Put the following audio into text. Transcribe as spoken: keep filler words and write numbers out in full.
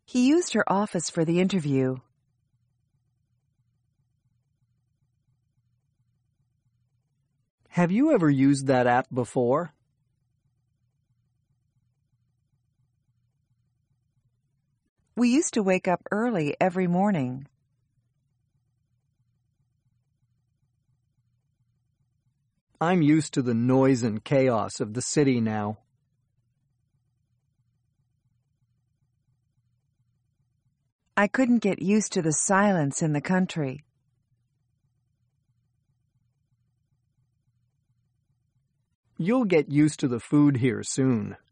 He used her office for the interview. Have you ever used that app before? We used to wake up early every morning. I'm used to the noise and chaos of the city now. I couldn't get used to the silence in the country. You'll get used to the food here soon.